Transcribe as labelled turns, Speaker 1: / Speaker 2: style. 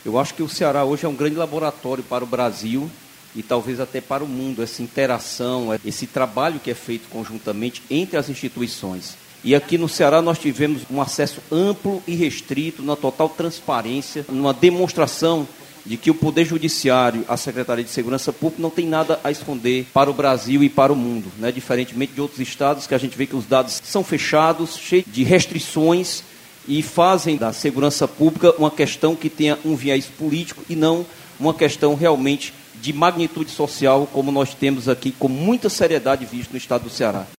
Speaker 1: Eu acho que o Ceará hoje é um grande laboratório para o Brasil e talvez até para o mundo, essa interação, esse trabalho que é feito conjuntamente entre as instituições. E aqui no Ceará nós tivemos um acesso amplo e restrito, na total transparência, numa demonstração de que o Poder Judiciário, a Secretaria de Segurança Pública, não tem nada a esconder para o Brasil e para o mundo, né? Diferentemente de outros estados, que a gente vê que os dados são fechados, cheios de restrições e fazem da segurança pública uma questão que tenha um viés político e não uma questão realmente de magnitude social, como nós temos aqui com muita seriedade visto no estado do Ceará.